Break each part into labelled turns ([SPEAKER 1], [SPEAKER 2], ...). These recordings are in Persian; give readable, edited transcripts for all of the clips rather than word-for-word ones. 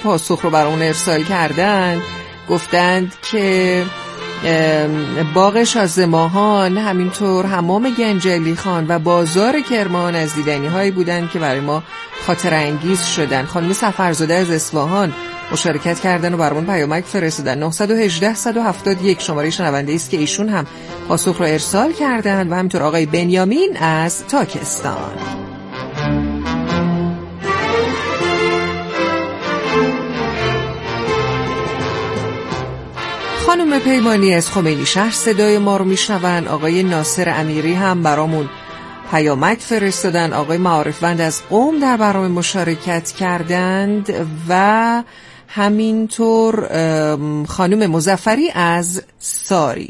[SPEAKER 1] پاسخ رو برامون ارسال کردن، گفتند که باغ شازده‌ماهان، همینطور حمام گنجلی خان و بازار کرمان از دیدنی هایی بودن که برای ما خاطر انگیز شدن. خانم سفرزاده از اصفهان مشارکت کردن و برامون پیامک فرستادن. 918 171 شماره شنونده است که ایشون هم پاسخ رو ارسال کردن و همینطور آقای بنیامین از تاکستان. خانم پیمانی از خمینی شهر صدای ما رو میشنون. آقای ناصر امیری هم برامون پیامک فرستادن. آقای معارفوند از قم در برنامه مشارکت کردند و همینطور خانم مظفری از ساری.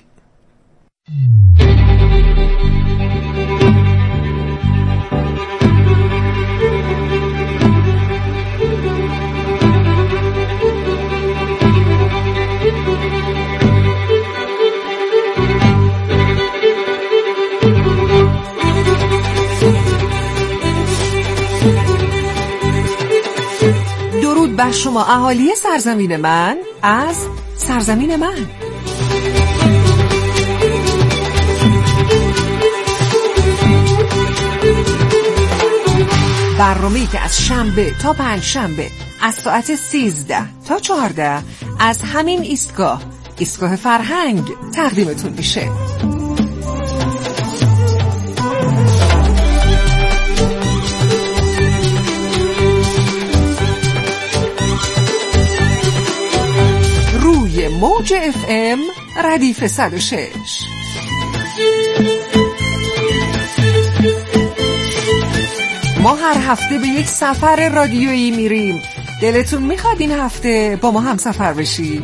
[SPEAKER 1] درود بر شما اهالی سرزمین من از سرزمین من. برنامه‌ای که از شنبه تا پنجشنبه از ساعت 13 تا 14 از همین ایستگاه فرهنگ تقدیمتون میشه. موج FM ردیف 106. ما هر هفته به یک سفر رادیویی میریم. دلتون میخواد این هفته با ما هم سفر بشید؟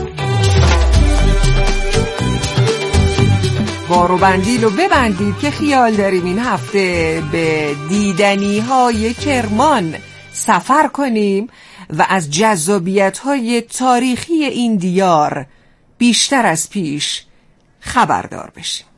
[SPEAKER 1] بارو بندیل و ببندید که خیال داریم این هفته به دیدنی های کرمان سفر کنیم و از جذابیت‌های تاریخی این دیار بیشتر از پیش خبردار بشیم.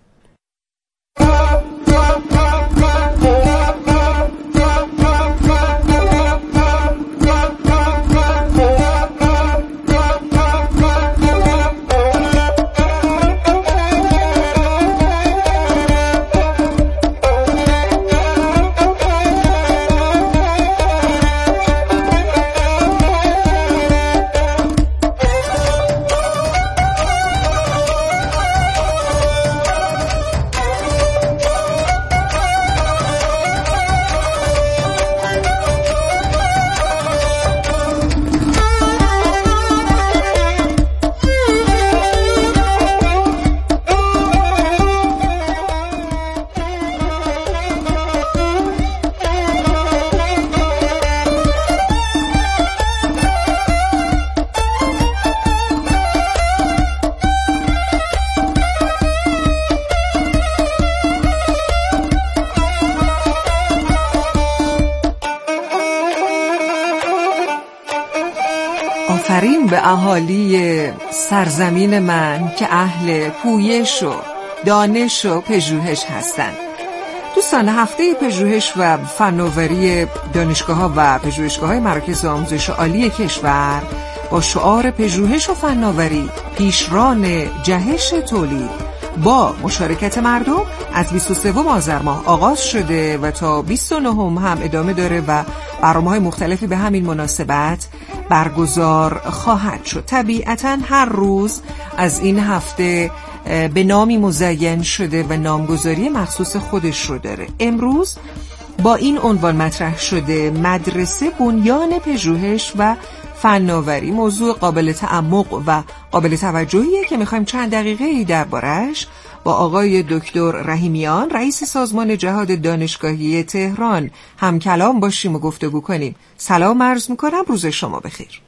[SPEAKER 1] آفرین به اهالی سرزمین من که اهل پویش و دانش و پژوهش هستند. دوستان، هفته پژوهش و فناوری دانشگاه‌ها و پژوهشگاه‌های مراکز آموزش عالی کشور با شعار پژوهش و فناوری پیشران جهش تولید با مشارکت مردم از 23 آذر ماه آغاز شده و تا 29 هم ادامه داره و برنامه‌های مختلفی به همین مناسبت برگزار خواهد شد. طبیعتاً هر روز از این هفته به نامی مزین شده و نامگذاری مخصوص خودش رو داره. امروز با این عنوان مطرح شده: مدرسه بنیان پژوهش و فناوری. موضوع قابل تعمق و قابل توجهیه که میخوایم چند دقیقه‌ای درباره‌اش با آقای دکتر رحیمیان، رئیس سازمان جهاد دانشگاهی تهران هم کلام باشیم و گفتگو کنیم. سلام عرض میکنم، روز شما بخیر.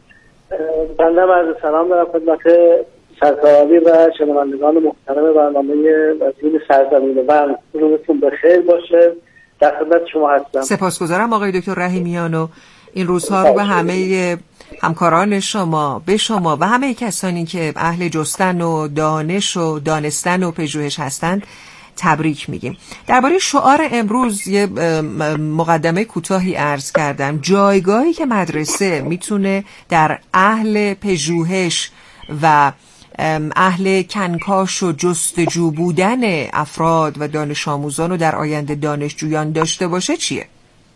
[SPEAKER 2] بنده عرض سلام دارم خدمت سرکارعالی و شنوندگان محترم برنامه وزیر سرزمین من. روزتون بخیر باشه. در خدمت شما هستم.
[SPEAKER 1] سپاسگزارم آقای دکتر رحیمیان و این روزها رو به همه همکاران شما، به شما و همه کسانی که اهل جستن و دانش و دانستن و پژوهش هستند تبریک میگیم. درباره شعار امروز یه مقدمه کوتاهی عرض کردم. جایگاهی که مدرسه میتونه در اهل پژوهش و اهل کنکاش و جستجو بودن افراد و دانش آموزان و در آینده دانشجویان داشته باشه چیه؟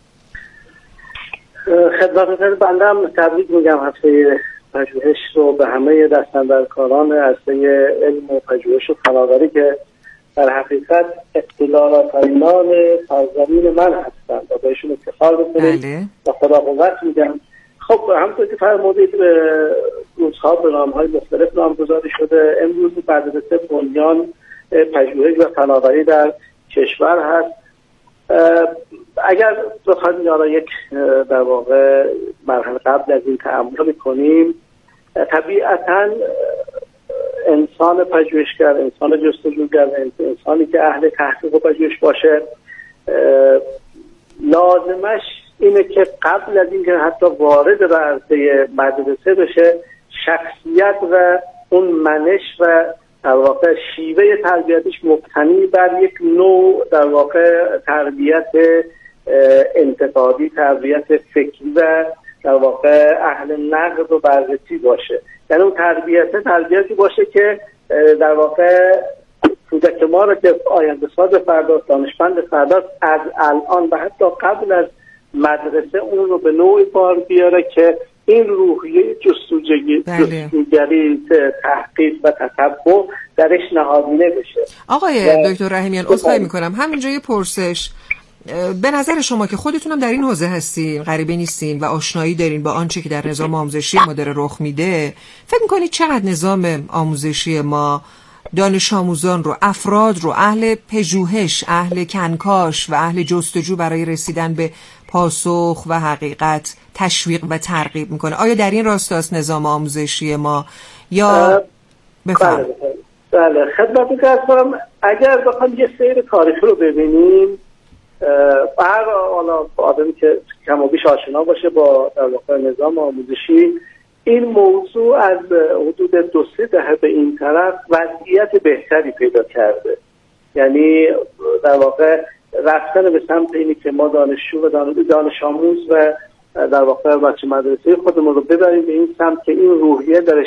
[SPEAKER 2] خدمت بنده هم تبریک میگم هفته پژوهش رو به همه دستاندرکاران عرصه علم و پژوهش و فناوری که در حقیقت اطلاع آفرینان سرزمین من هستند و بهشون افتخار بکنید و خدا قوت میگم. خب همونطور که فرمودید روزها به نام‌های مختلف نامگذاری شده. امروز مدرسه بنیان پژوهش و فناوری در کشور هست. اگر بخوایم یا یک در واقع مرحله قبل از این تأمل کنیم، طبیعتاً انسان پژوهشگر، انسان جستجوگر، انسانی که اهل تحقیق و پژوهش باشه لازمش اینه که قبل از اینکه حتی وارد به عرصه مدرسه بشه شخصیت و اون منش و در واقع شیوه تربیتش مبتنی بر یک نوع در واقع تربیت انتقادی، تربیت فکری و در واقع اهل نقد و بررسی باشه. یعنی اون تربیتی باشه که در واقع کودک ما رو که آینده ساز فردا، دانشمند فردا، از الان و حتی قبل از مدرسه اون رو به نوعی بار بیاره که این روحیه جستجوگری، تحقیق و تتبع درش نهادینه بشه.
[SPEAKER 1] آقای دکتر رحیمیان عذرخواهی میکنم، همینجا یه پرسش. به نظر شما که خودتونم در این حوزه هستین، غریبه نیستین و آشنایی دارین با آنچه که در نظام آموزشی ما داره رخ میده، فکر میکنید چقدر نظام آموزشی ما دانش آموزان رو، افراد رو، اهل پژوهش، اهل کنکاش و اهل جستجو برای رسیدن به پاسخ و حقیقت تشویق و ترغیب میکنه؟ آیا در این راستاست نظام آموزشی ما یا بفرمایید؟
[SPEAKER 2] بله خدمتتون هستم. اگر بخوام یه سیر تاریخی رو ببینیم، هر آدمی که کم و بیش آشنا باشه با در واقع نظام آموزشی، این موضوع از حدود 2-3 دهه به این طرف وضعیت بهتری پیدا کرده. یعنی در واقع رفتن به سمت اینی که ما دانشجو و دانش آموز و در واقع بچه مدرسه خودمون رو ببریم به این سمت که این روحیه درش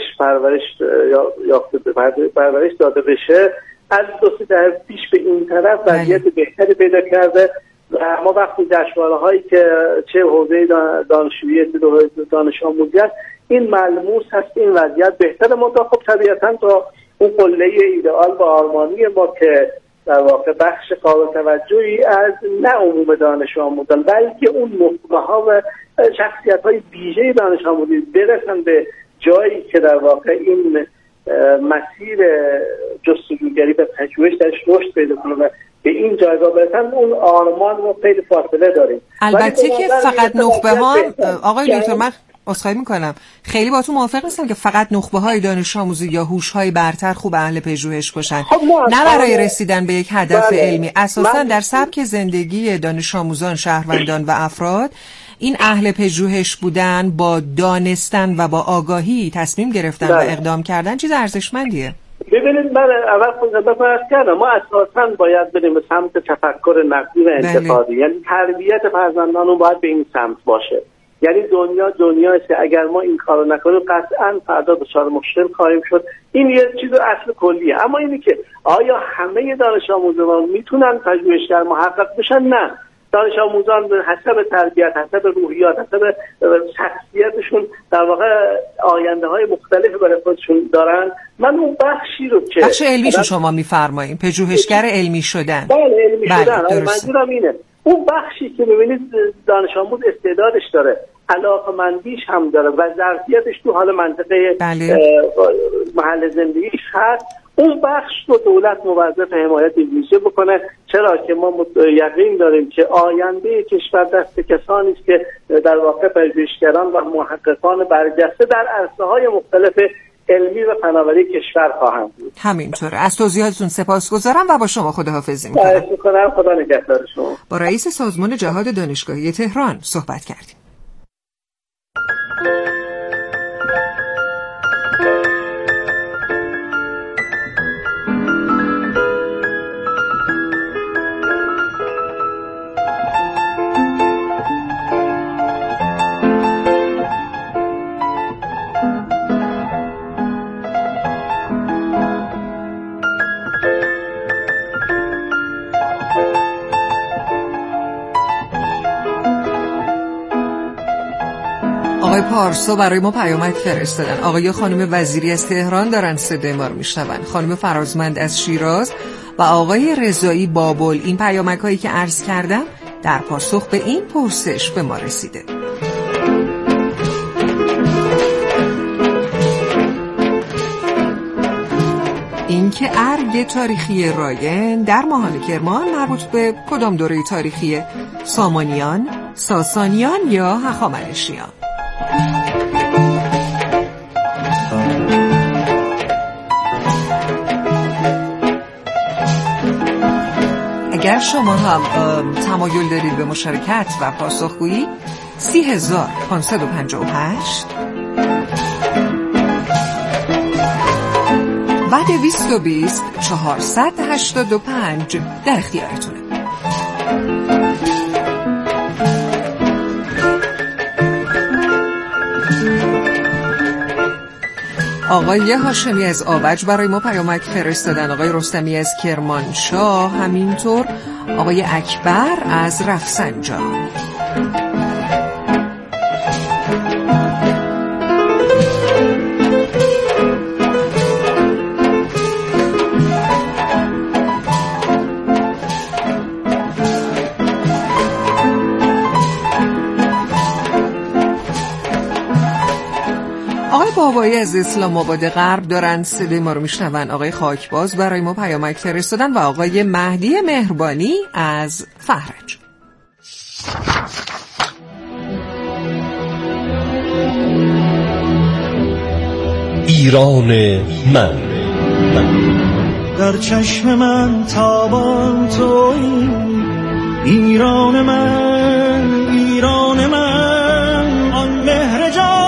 [SPEAKER 2] پرورش داده بشه، از 2-3 دهه پیش به این طرف وضعیت بهتری پیدا کرده. و ما وقتی جشنواره‌هایی که چه حوزه دانشجویی دانش آموزی است، این ملموس هست، این وضعیت بهتره. منتها خب طبیعتاً تا اون قله ایدئال و آرمانی ما که در واقع بخش قابل توجهی از نه عموم دانش آموزان بلکه اون نخبه‌ها و شخصیت‌های ویژه دانش آموزی برسن به جایی که در واقع این مسیر جستجوگری و پژوهش درش رشد پیدا کنه و به این جایگاه برسن، اون آرمان رو خیلی فاصله داریم.
[SPEAKER 1] البته که فقط نخبه ها، آقای دکتر من عذرخواهی میکنم، خیلی با تو موافق نیستم که فقط نخبه های دانش آموزی یا هوش های برتر خوب اهل پژوهش باشن. نه برای رسیدن به یک هدف علمی. اساسا در سبک زندگی دانش آموزان، شهروندان و افراد، این اهل پژوهش بودن، با دانستن و با آگاهی تصمیم گرفتن و اقدام کردن چیز ارزشمندیه.
[SPEAKER 2] ببینید من اول خودم عرض کردم، ما اساساً باید بریم به سمت تفکر نقدی و انتقادی. یعنی تربیت فرزندانمون باید به این سمت باشه. یعنی دنیایی که اگر ما این کارو نکنیم قطعاً فردا دچار مشکل خواهیم شد. این یه چیز اصل کلیه. اما اینی که آیا همه دانش آموزان میتونن پژوهشگر محقق بشن؟ نه. دانش آموزان به حسب تربیت، حسب روحیات، حسب شخصیتشون در واقع آینده های مختلفی برای خودشون دارن. من اون بخشی رو که
[SPEAKER 1] بخش علمیشو شما میفرمایید، پژوهشگر علمی شدن.
[SPEAKER 2] بله علمی شدن. منظورم اینه اون بخشی که ببینید دانش آموز استعدادش داره، علاقمندیش هم داره و ظرفیتش تو حال منطقه محل زندگیش هست، اون بخش رو دولت موظف حمایت ویژه بکنه. چرا که ما یقین داریم که آینده کشور دست کسانی است که در واقع پژوهشگران و محققان برجسته در عرصه‌های مختلف علمی و فناوری کشور خواهند بود.
[SPEAKER 1] همینطوره. از توضیحاتتون سپاسگزارم و با شما خداحافظی می‌کنم.
[SPEAKER 2] خواهش می‌کنم. خدا نگهدار شما.
[SPEAKER 1] با رئیس سازمان جهاد دانشگاهی تهران صحبت کردیم. پارسا برای ما پیامک فرستادن. آقای خانم وزیری از تهران دارن صدای ما رو میشنون، خانم فرازمند از شیراز و آقای رضایی بابل. این پیامک هایی که عرض کردم در پاسخ به این پرسش به ما رسیده. اینکه ارگ تاریخی راین در ماهان کرمان مربوط به کدام دوره تاریخی؟ سامانیان، ساسانیان یا هخامنشیان؟ اگر شما هم تمایل دارید به مشارکت و پاسخگویی 30,558 و 220,485 در اختیارتونه. آقای هاشمی از آوج برای ما پیامک فرستادن، آقای رستمی از کرمانشاه، همینطور آقای اکبر از رفسنجان. بابایی از اسلام آباد غرب دارن صدای ما رو میشنون. آقای خاکباز برای ما پیامک فرستادن و آقای مهدی مهربانی از فهرج.
[SPEAKER 3] ایران من
[SPEAKER 4] در چشم من تابان تویی، ایران من، ایران من، آن مهر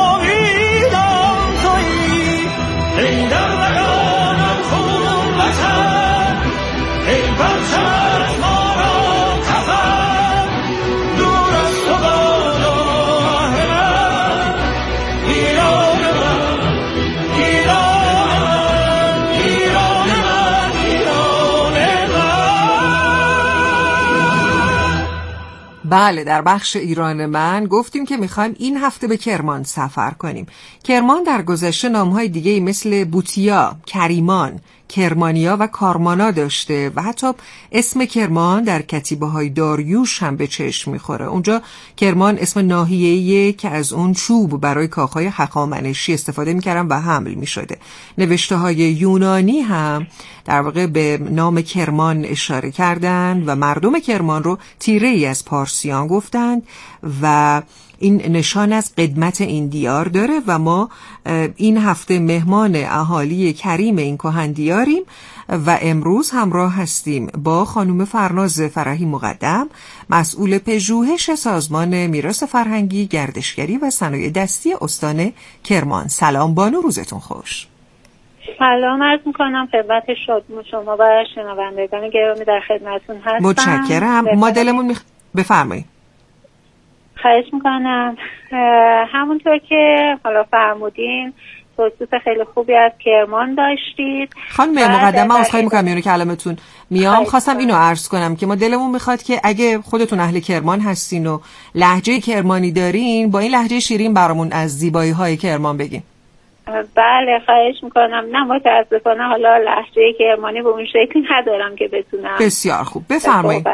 [SPEAKER 1] بله، در بخش ایران من گفتیم که میخوایم این هفته به کرمان سفر کنیم. کرمان در گذشته نامهای دیگه مثل بوتیا، کریمان، کرمانیا و کارمانا داشته و حتی اسم کرمان در کتیبه‌های داریوش هم به چشم میخوره. اونجا کرمان اسم ناحیه‌ایه که از اون چوب برای کاخهای هخامنشی استفاده میکردن و حمل میشده. نوشته‌های یونانی هم در واقع به نام کرمان اشاره کردند و مردم کرمان رو تیره‌ای از پارسیان گفتند و این نشان از قدمت این دیار داره و ما این هفته مهمان اهالی کریم این کهندیاریم و امروز همراه هستیم با خانم فرناز فرحی مقدم، مسئول پژوهش سازمان میراث فرهنگی، گردشگری و صنایع دستی استان کرمان. سلام بانو، روزتون خوش.
[SPEAKER 5] سلام عرض میکنم خدمت شما و شنوندگان گرامی، در خدمتتون هستم.
[SPEAKER 1] متشکرم. ما دلمون بفرمایید.
[SPEAKER 5] خواهش میکنم. همونطور که حالا فرمودین توصیف خیلی خوبی از کرمان داشتید.
[SPEAKER 1] خانم مقدم، من عذرخواهی میکنم میونه کلمتون میام. خواستم اینو عرض کنم که ما دلمون میخواد که اگه خودتون اهل کرمان هستین و لهجه کرمانی دارین، با این لهجه شیرین برامون از زیبایی های کرمان بگین.
[SPEAKER 5] بله خواهش میکنم. نه متاسفانه حالا لهجه کرمانی به اون شکلی ندارم که بتونم.
[SPEAKER 1] بسیار خوب، بفرمایید.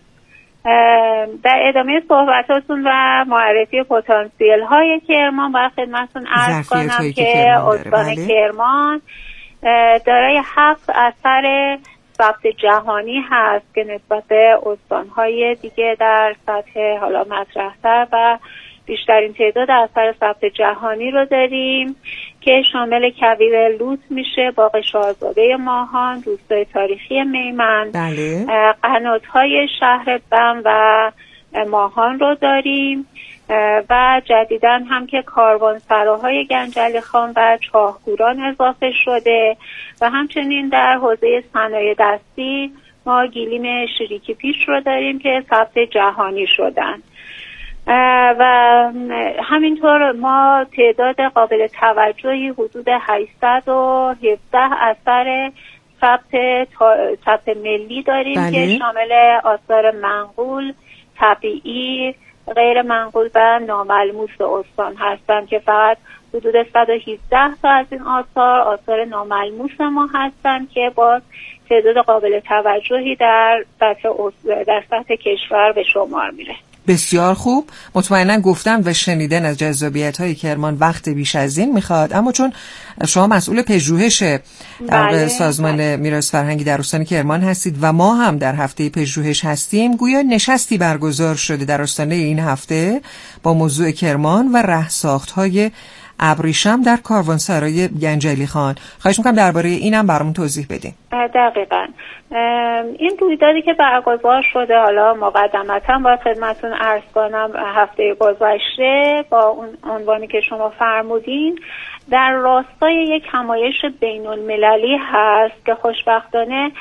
[SPEAKER 5] در ادامه صحبتاتون و معرفی پتانسیل های کرمان باید خدمتتون عرض کنم که استان کرمان دارای 7 اثر ثبت جهانی هست که نسبت به استانهای دیگه در سطح حالا مطرح‌تر و بیشترین تعداد اثر ثبت جهانی رو داریم که شامل کویر لوط میشه، باغ شاهزاده ماهان، روستای تاریخی میمن،
[SPEAKER 1] بله.
[SPEAKER 5] قنات‌های شهر بم و ماهان رو داریم و جدیداً هم که کاروانسراهای گنجلی خان و چاهگوران اضافه شده و همچنین در حوزه صنایع دستی ما گیلیم شریکی پیش رو داریم که ثبت جهانی شدن و همینطور ما تعداد قابل توجهی حدود 817 اثر ثبت ملی داریم. بله. که شامل آثار منقول، طبیعی، غیر منقول و ناملموس استان هستند که فقط حدود 117 تا از این آثار ناملموس ما هستند که با تعداد قابل توجهی در سطح کشور به شمار میره.
[SPEAKER 1] بسیار خوب. مطمئنا گفتم و شنیدن از جذابیت‌های کرمان وقت بیش از این میخواد، اما چون شما مسئول پژوهش در سازمان میراث فرهنگی در استان کرمان هستید و ما هم در هفته پژوهش هستیم، گویا نشستی برگزار شده در آستانه این هفته با موضوع کرمان و رهساخت‌های ابریشم در کاروانسرای گنجلی خان. خواهش میکنم درباره اینم برامون توضیح بدین.
[SPEAKER 5] دقیقاً این رویدادی که برگزار شده، حالا مقدمتاً باید خدمتتون عرض کنم هفته گذشته با اون عنوانی که شما فرمودین در راستای یک همایش بین‌المللی هست که خوشبختانه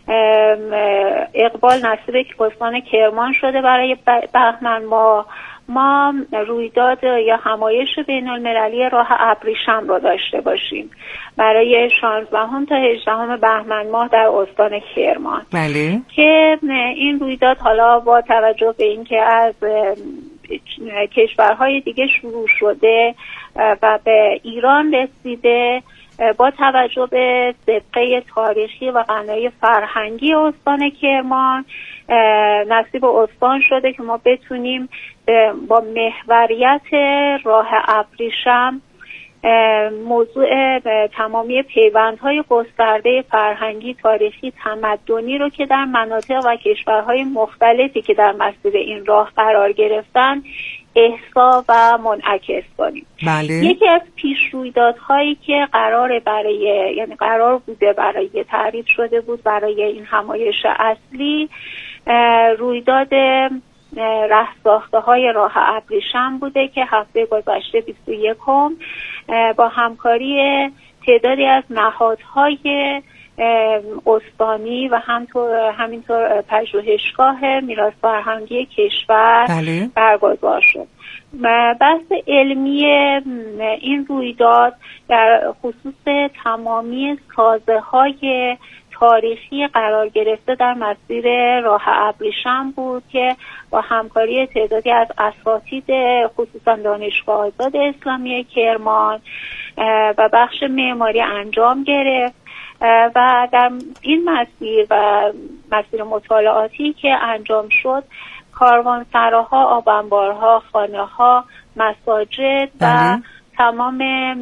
[SPEAKER 5] اقبال نصیب استان کرمان شده. برای بهمن ما رویداد یا همایش بین‌المللی راه ابریشم را داشته باشیم برای 16 تا 18 بهمن ماه در استان کرمان.
[SPEAKER 1] بله.
[SPEAKER 5] که این رویداد حالا با توجه به اینکه از کشورهای دیگه شروع شده و به ایران رسیده، با توجه به سابقه تاریخی و غنای فرهنگی استان کرمان نصیب استان شده که ما بتونیم با محوریت راه ابریشم موضوع تمامی پیوندهای گسترده فرهنگی، تاریخی، تمدنی رو که در مناطق و کشورهای مختلفی که در مسیر این راه قرار گرفتن احصا و منعکس کنیم.
[SPEAKER 1] بله. یکی
[SPEAKER 5] از پیش رویدادهایی که قرار بوده برای تعریف شده بود برای این همایش اصلی، رویداد رهساخته‌های راه ابریشم بوده که هفته گذشته 21 با همکاری تعدادی از نهادهای استانی و همینطور پژوهشگاه میراث فرهنگی کشور برگزار شد. بحث علمی این رویداد در خصوص تمامی سازه‌های تاریخی قرار گرفته در مسیر راه ابریشم بود که با همکاری تعدادی از اساتید خصوصا دانشگاه آزاد اسلامی کرمان و بخش معماری انجام گرفت و در این مسیر و مسیر مطالعاتی که انجام شد کاروانسراها، آبانبارها، خانه‌ها، مساجد و تمام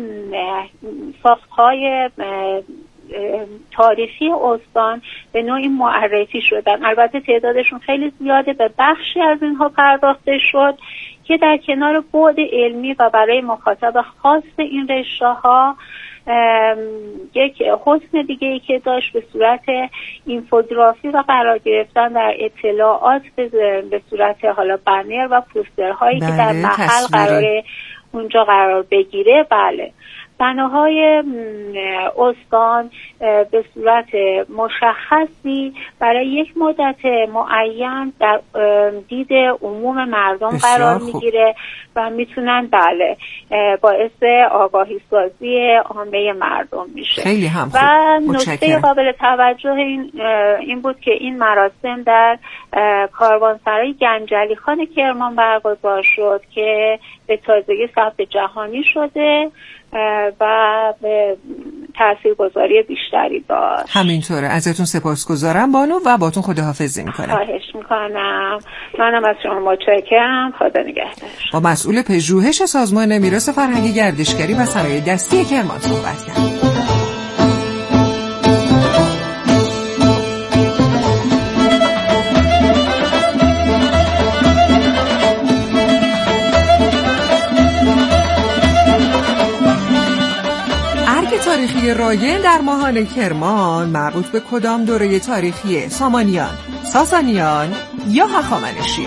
[SPEAKER 5] ساخت‌های تاریخی استان به نوعی معرفی شدن. البته تعدادشون خیلی زیاده، به بخشی از اینها پرداخته شد که در کنار بعد علمی و برای مخاطب خاص این رشته‌ها یک حسن دیگه ای که داشت به صورت اینفوگرافی و قرار گرفتن در اطلاعات به صورت حالا بنر و پوسترهایی که در محل قراره اونجا قرار بگیره. بله، بناهای استان به صورت مشخصی برای یک مدت معین در دید عموم مردم قرار میگیره و میتونن باعث آگاهی سازی عامه مردم میشه.
[SPEAKER 1] خیلی هم خوب.
[SPEAKER 5] و نکته قابل توجه این بود که این مراسم در کاروانسرای گنجلی خان کرمان برگزار شد که به تازگی ثبت جهانی شده و به تاثیرگذاری بیشتری داشت.
[SPEAKER 1] همینطوره. ازتون سپاسگزارم بانو و باتون خداحافظی میکنم.
[SPEAKER 5] خواهش میکنم. منم از شما متشکرم. خدا نگهدار.
[SPEAKER 1] با مسئول پژوهش سازمان میراث فرهنگی گردشگری و صنایع دستی کرمان صحبت کردم. تاریخی رایج در ماهان کرمان مربوط به کدام دوره تاریخی؟ سامانیان، ساسانیان یا هخامنشیان؟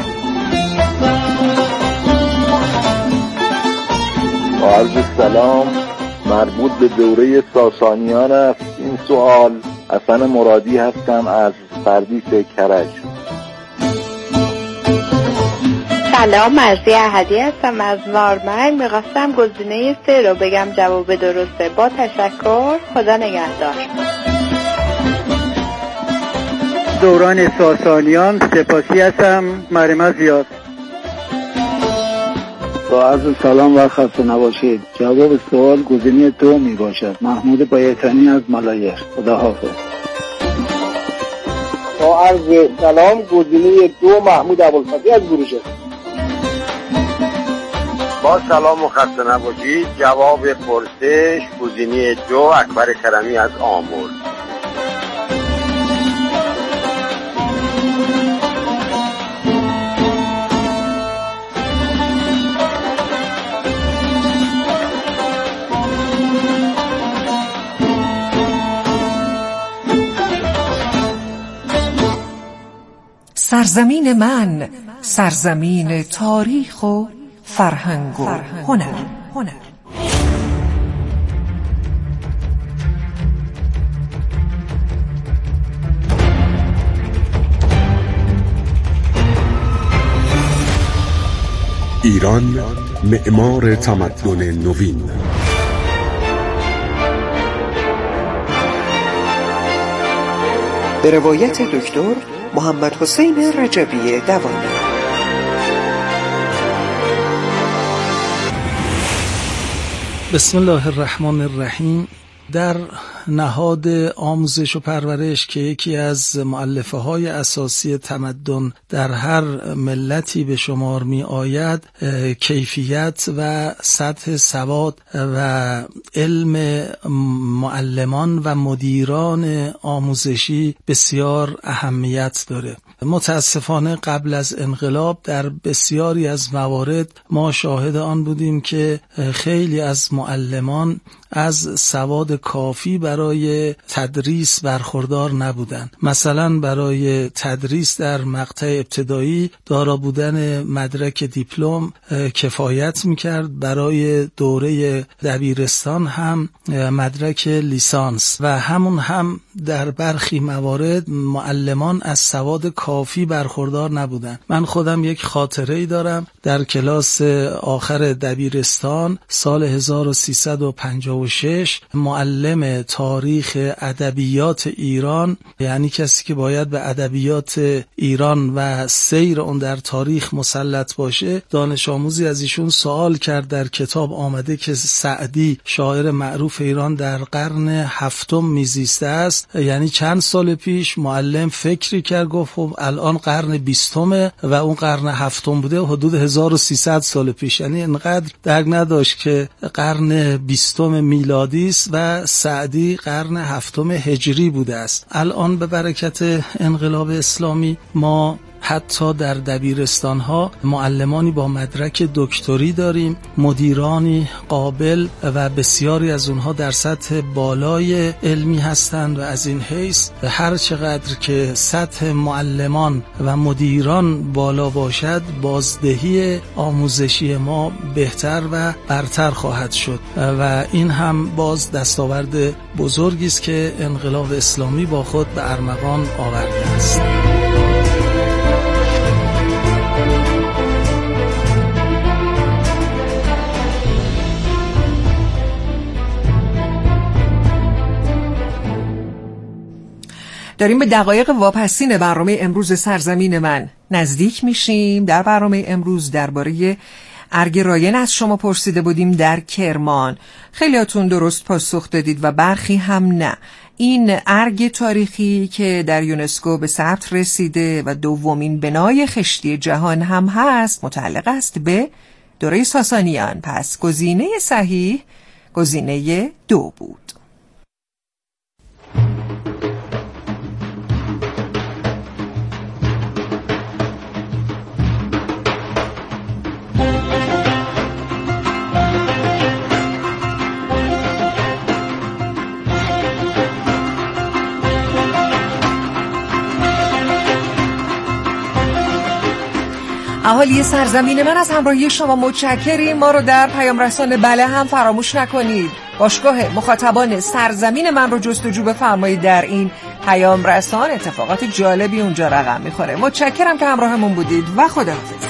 [SPEAKER 3] عرض سلام، مربوط به دوره ساسانیان است. این سوال حسن مرادی هستم از پردیس کرج.
[SPEAKER 6] سلام، مرضی احدی هستم از نارمن. میخواستم گزینه 3 رو بگم جواب درسته. با تشکر، خدا نگهدار.
[SPEAKER 7] دوران ساسانیان. سپاسی هستم، مریم زیاد. با عرض سلام و خسته نباشید. جواب سوال گزینه 2 می باشد. محمود بایتانی از ملایر. خداحافظ.
[SPEAKER 2] با عرض سلام گزینه 2 محمود ابوالفضلی از گروشه.
[SPEAKER 8] با سلام و خسته نباشید. جواب پرسش گزینه 2 اکبر کرمی از آمل.
[SPEAKER 1] سرزمین من، سرزمین تاریخ و فرهنگ و هنر.
[SPEAKER 9] ایران معمار تمدن نوین.
[SPEAKER 10] به روایت دکتر محمد حسین رجبی دوانی.
[SPEAKER 11] بسم الله الرحمن الرحیم. در نهاد آموزش و پرورش که یکی از مؤلفه های اساسی تمدن در هر ملتی به شمار می آید، کیفیت و سطح سواد و علم معلمان و مدیران آموزشی بسیار اهمیت داره. متاسفانه قبل از انقلاب در بسیاری از موارد ما شاهد آن بودیم که خیلی از معلمان از سواد کافی برای تدریس برخوردار نبودند. مثلا برای تدریس در مقطع ابتدایی دارا بودن مدرک دیپلم کفایت میکرد، برای دوره دبیرستان هم مدرک لیسانس و همون هم در برخی موارد معلمان از سواد کافی برخوردار نبودند. من خودم یک خاطره‌ای دارم. در کلاس آخر دبیرستان سال 1356 معلم تاریخ ادبیات ایران، یعنی کسی که باید به ادبیات ایران و سیر اون در تاریخ مسلط باشه، دانش آموزی از ایشون سوال کرد. در کتاب آمده که سعدی شاعر معروف ایران در قرن 7 میزیسته است، یعنی چند سال پیش. معلم فکری کرد، گفت خب الان قرن 20 و اون قرن 7 بوده، حدود 1300 سال پیش. یعنی اینقدر درک نداشت که قرن 20 میلادی است و سعدی قرن 7 هجری بوده است. الان به برکت انقلاب اسلامی ما حتی در دبیرستان‌ها معلمانی با مدرک دکتری داریم، مدیرانی قابل و بسیاری از اونها در سطح بالای علمی هستند و از این حیث هر چقدر که سطح معلمان و مدیران بالا باشد، بازدهی آموزشی ما بهتر و برتر خواهد شد و این هم باز دستاورد بزرگی است که انقلاب اسلامی با خود به ارمغان آورده است.
[SPEAKER 1] داریم به دقایق واپسین برنامه امروز سرزمین من نزدیک میشیم. در برنامه امروز درباره ارگ راین از شما پرسیده بودیم در کرمان. خیلیاتون درست پاسخ دادید و برخی هم نه. این ارگ تاریخی که در یونسکو به ثبت رسیده و دومین بنای خشتی جهان هم هست، متعلق است به دوره ساسانیان. پس گزینه صحیح گزینه 2 بود. اهالی سرزمین من از همراهی شما متشکریم. ما رو در پیام رسان بله هم فراموش نکنید. باشگاه مخاطبان سرزمین من رو جستجو بفرمایید در این پیام رسان. اتفاقات جالبی اونجا رقم میخوره. متشکرم که همراهمون بودید و خداحافظ.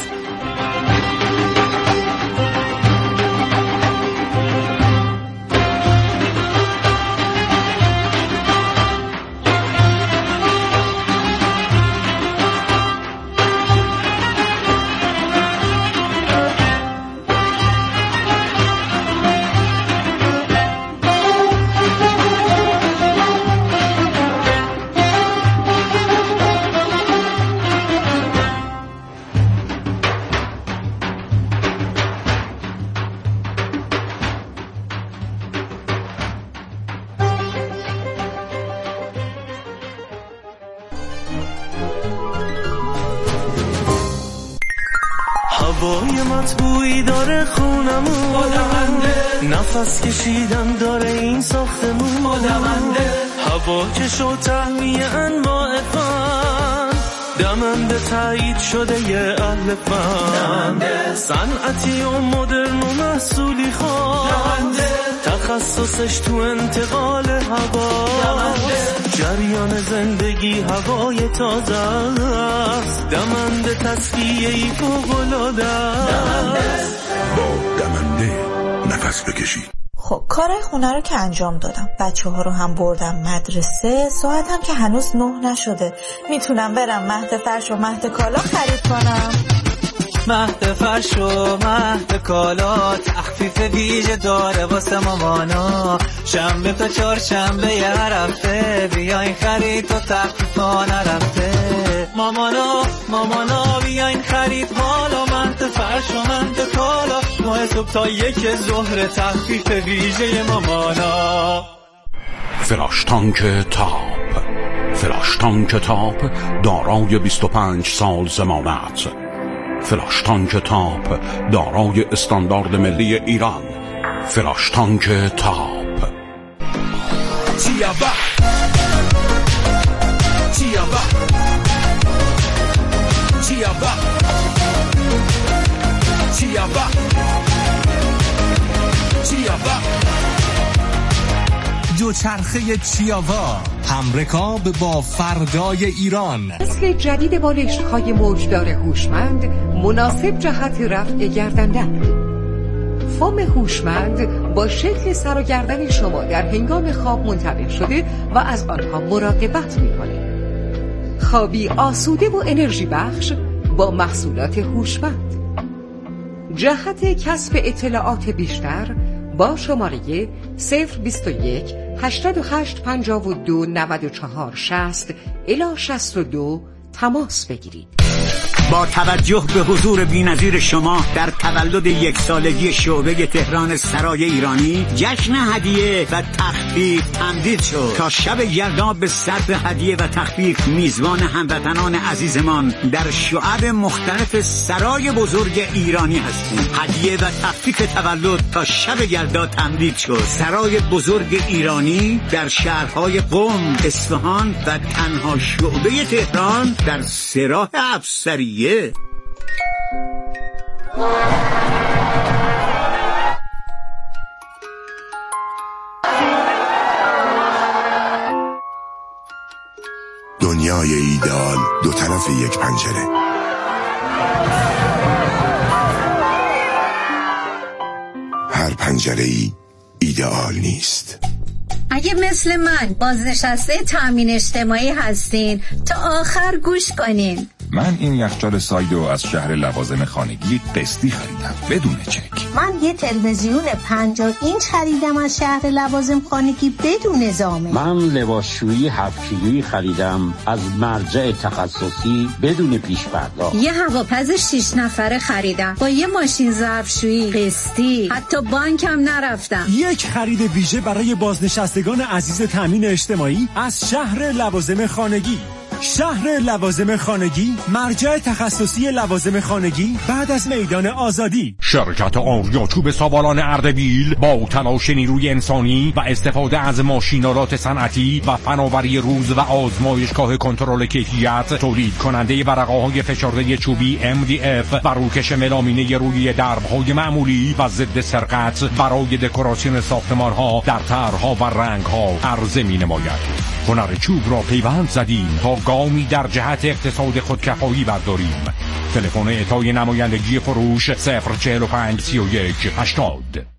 [SPEAKER 4] هوای مطبوعی داره خونمون، نفس کشیدن داره این ساختمون، هوا که شد تهمیه انواع فن، دمنده تایید شده یه اهل فن، صنعتی و مدرن و محصولی خواه، تخصصش تو انتقال هوا، جریان زندگی هوای تازه است، دمنده تصفیه‌ای فوق‌العاده است.
[SPEAKER 9] با دمنده نفس بکشید.
[SPEAKER 12] خب کارهای خونه رو که انجام دادم، بچه‌ها رو هم بردم مدرسه، ساعتم که هنوز 9 نشده، میتونم برم مهد فرش و مهد کالا خرید کنم.
[SPEAKER 13] مهد فرش و مهد کالا تخفیف ویژه داره واسه مامانا، شنبه تا چهارشنبه هر هفته بیاین خرید تا تخفیفا نرفته. مامانا بیاین خرید حالا، مهد فرش و مهد کالا، ماه صبح تا 1 ظهر تخفیف ویژه مامانا.
[SPEAKER 9] فلاش تانک تاپ، فلاش تانک تاپ دارای 25 سال ضمانت، فلاش تانک تاپ دارای استاندارد ملی ایران، فلاش تانک تاپ.
[SPEAKER 14] دوچرخه چیاوا، همرکاب با فردای ایران.
[SPEAKER 1] نسل جدید بالشت‌های موجدار هوشمند مناسب جهت رفع گردندن. فام هوشمند با شکل سر و گردن شما در هنگام خواب منطبق شده و از آنها مراقبت می‌کنه. خوابی آسوده و انرژی بخش با محصولات هوشمند. جهت کسب اطلاعات بیشتر با شماره 021 88 52 94 60 الی 62 تماس بگیرید.
[SPEAKER 15] با توجه به حضور بی‌نظیر شما در تولد 1 سالگی شعبه تهران سرای ایرانی، جشن هدیه و تخفیف تمدید شد. تا شب یلدا به صرف هدیه و تخفیف میزبان هموطنان عزیزمان در شعب مختلف سرای بزرگ ایرانی هستیم. هدیه و تخفیف تولد تا شب یلدا تمدید شد. سرای بزرگ ایرانی در شهرهای قم، اصفهان و تنها شعبه تهران در سراح افسری.
[SPEAKER 16] دنیای ایدئال دو طرف یک پنجره. هر پنجره‌ای ایدئال نیست.
[SPEAKER 17] اگه مثل من بازنشسته تامین اجتماعی هستین تا آخر گوش کنین.
[SPEAKER 18] من این یخچال سایدو از شهر لوازم خانگی قسطی خریدم بدون چک.
[SPEAKER 17] من یه تلویزیون 50 اینچ خریدم از شهر لوازم خانگی بدون ضامن.
[SPEAKER 19] من لباسشویی 7 کیلویی خریدم از مرجع تخصصی بدون پیش پرداخت.
[SPEAKER 17] یه هواپز 6 نفره خریدم با یه ماشین ظرفشویی قسطی، حتی بانکم نرفتم.
[SPEAKER 14] یک خرید ویژه برای بازنشستگان عزیز تامین اجتماعی از شهر لوازم خانگی. شهر لوازم خانگی، مرجع تخصصی لوازم خانگی بعد از میدان آزادی.
[SPEAKER 20] شرکت آریاچوب ساوالان اردبیل با تلاش نیروی انسانی و استفاده از ماشینالات صنعتی و فناوری روز و آزمایشگاه کنترل کیفیت، تولید کننده ورقه‌های فشرده چوبی MDF و روکش ملامینه روی درب‌های معمولی و ضد سرقت برای دکوراسیون ساختمان‌ها در طرح‌ها و رنگ‌ها عرضه می‌نماید. هنر چوب را پیوند زدیم تا گامی در جهت اقتصاد خودکفایی برداریم. تلفن اعطای نمایندگی فروش 045 31 80.